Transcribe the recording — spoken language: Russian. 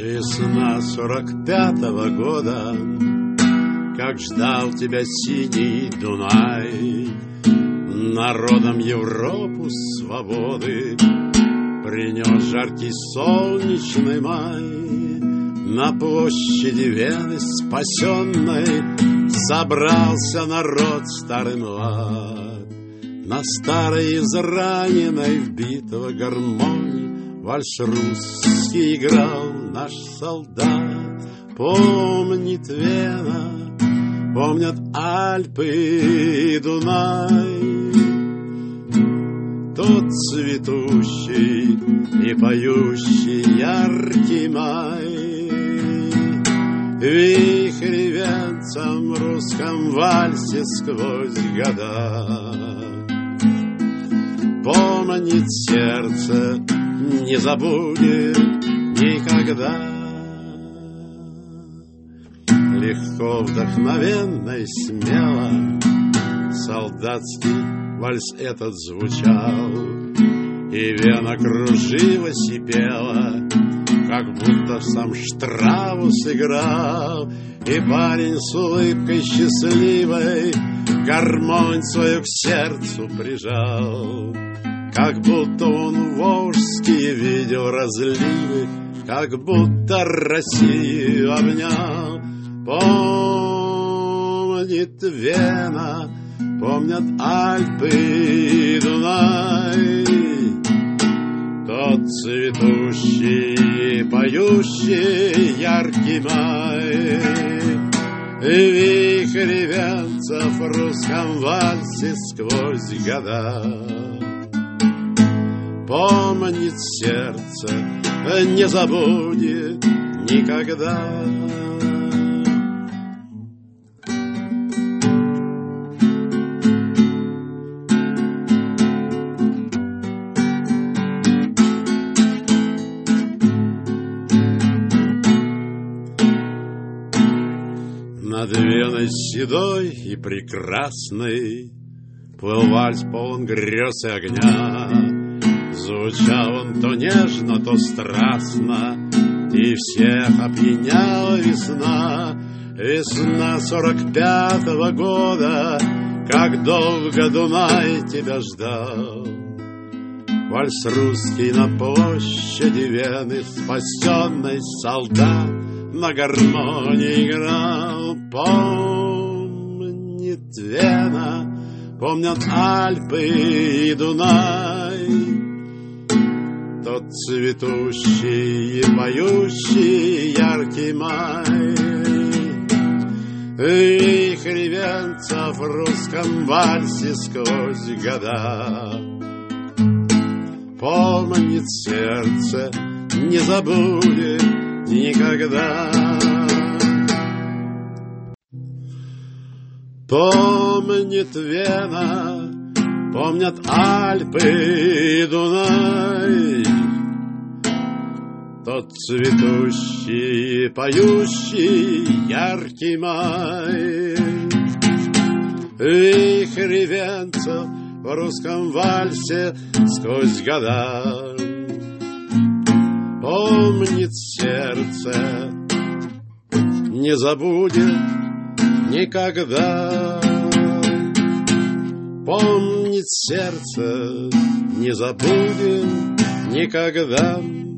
Весна 45-го года, как ждал тебя синий Дунай, народом Европу свободы принес жаркий солнечный май. На площади Вены спасенной собрался народ старый млад. На старой израненной вбитого гармонии вальс русский играл наш солдат. Помнит Вена, помнят Альпы и Дунай, тот цветущий и поющий яркий май. Вихрь венцем в русском вальсе сквозь года. Помнит сердце, не забудет никогда. Легко, вдохновенно и смело солдатский вальс этот звучал, и Вена кружилась и пела, как будто сам Штраус играл. И парень с улыбкой счастливой гармонь свою к сердцу прижал, как будто он волжские видел разливы, как будто Россию обнял. Помнит Вена, помнят Альпы и Дунай, тот цветущий и поющий яркий май. И вихрь венцев в русском вальсе сквозь года. Помнит сердце, не забудет никогда. Над Веной седой и прекрасной плыл вальс полон грез и огня. Звучал он то нежно, то страстно, и всех опьяняла весна. Весна 45-го года, как долго Дунай тебя ждал. Вальс русский на площади Вены, спасенный солдат на гармонии играл. Помнит Вена, помнят Альпы и Дунай, тот цветущий и поющий яркий май. Вихрь венцев в русском вальсе сквозь года. Помнит сердце, не забудет никогда. Помнит Вена, помнят Альпы и Дунай, тот цветущий и поющий яркий май. Вихрь венцев в русском вальсе сквозь года. Помнит сердце, не забудет никогда. Помнит сердце, не забудет никогда.